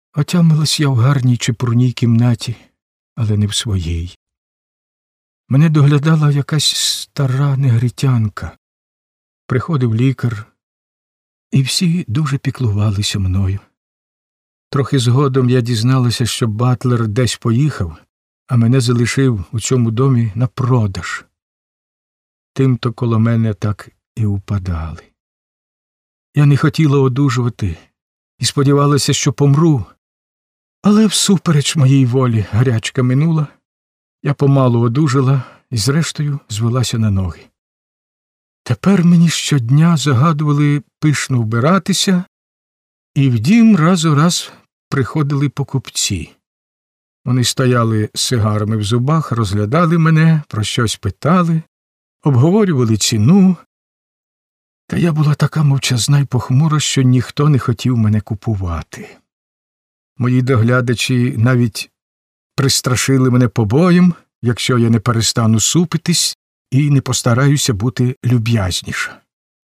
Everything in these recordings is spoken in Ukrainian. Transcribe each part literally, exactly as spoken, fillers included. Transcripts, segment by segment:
Отямилась я в гарній чепурній кімнаті, але не в своїй. Мене доглядала якась стара негритянка. Приходив лікар, і всі дуже піклувалися мною. Трохи згодом я дізналася, що батлер десь поїхав, а мене залишив у цьому домі на продаж. Тимто коло мене так і упадали. Я не хотіла одужувати і сподівалася, що помру. Але всупереч моїй волі гарячка минула, я помалу одужала і зрештою звелася на ноги. Тепер мені щодня загадували пишно вбиратися, і в дім раз у раз приходили покупці. Вони стояли з сигарами в зубах, розглядали мене, про щось питали, обговорювали ціну. Та я була така мовчазна й похмура, що ніхто не хотів мене купувати. Мої доглядачі навіть пристрашили мене побоєм, якщо я не перестану супитись і не постараюся бути люб'язніша.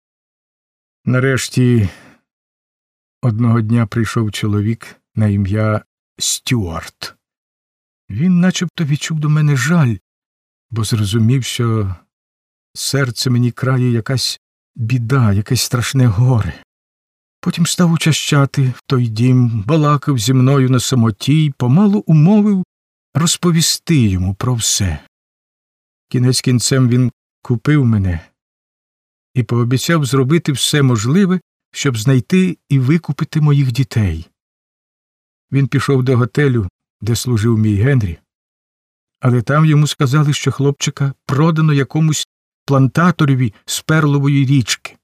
Нарешті одного дня прийшов чоловік на ім'я Стюарт. Він начебто відчув до мене жаль, бо зрозумів, що серце мені крає якась біда, якесь страшне горе. Потім став учащати в той дім, балакав зі мною на самоті й помалу умовив розповісти йому про все. Кінець кінцем він купив мене і пообіцяв зробити все можливе, щоб знайти і викупити моїх дітей. Він пішов до готелю, де служив мій Генрі, але там йому сказали, що хлопчика продано якомусь плантаторові з Перлової річки.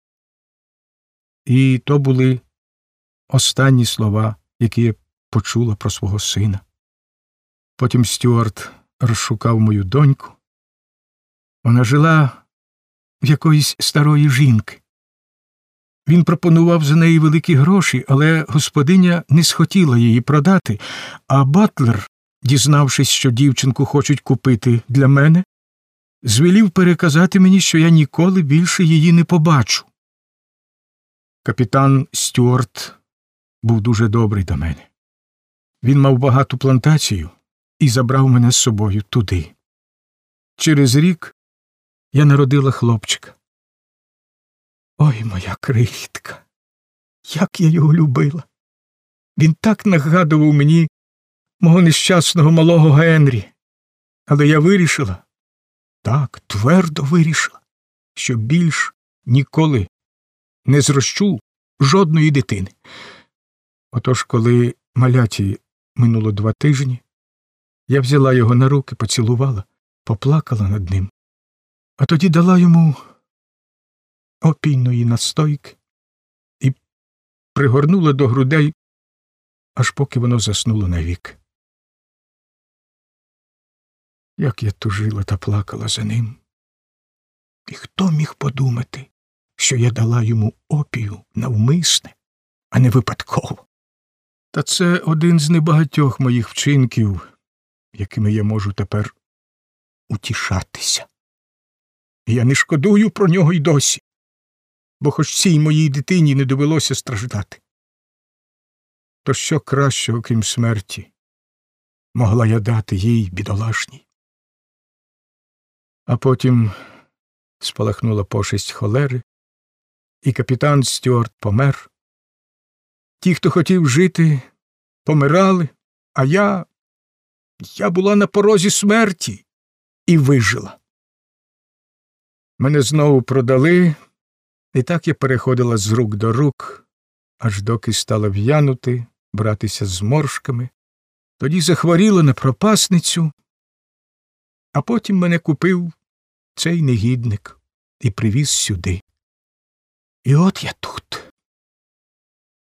І то були останні слова, які я почула про свого сина. Потім Стюарт розшукав мою доньку. Вона жила в якоїсь старої жінки. Він пропонував за неї великі гроші, але господиня не схотіла її продати, а батлер, дізнавшись, що дівчинку хочуть купити для мене, звелів переказати мені, що я ніколи більше її не побачу. Капітан Стюарт був дуже добрий до мене. Він мав багату плантацію і забрав мене з собою туди. Через рік я народила хлопчика. Ой, моя крихітка, як я його любила. Він так нагадував мені мого нещасного малого Генрі. Але я вирішила, так, твердо вирішила, що більш ніколи не зрощу жодної дитини. Отож, коли маляті минуло два тижні, я взяла його на руки, поцілувала, поплакала над ним, а тоді дала йому опійної настойки і пригорнула до грудей, аж поки воно заснуло навік. Як я тужила та плакала за ним. І хто міг подумати, що я дала йому опію навмисне, а не випадково? Та це один з небагатьох моїх вчинків, якими я можу тепер утішатися. І я не шкодую про нього й досі, бо хоч цій моїй дитині не довелося страждати. То що кращого, крім смерті, могла я дати їй, бідолашній? А потім спалахнула пошесть холери, і капітан Стюарт помер. Ті, хто хотів жити, помирали, а я... я була на порозі смерті і вижила. Мене знову продали, і так я переходила з рук до рук, аж доки стала в'янути, братися з зморшками. Тоді захворіла на пропасницю, а потім мене купив цей негідник і привіз сюди. І от я тут.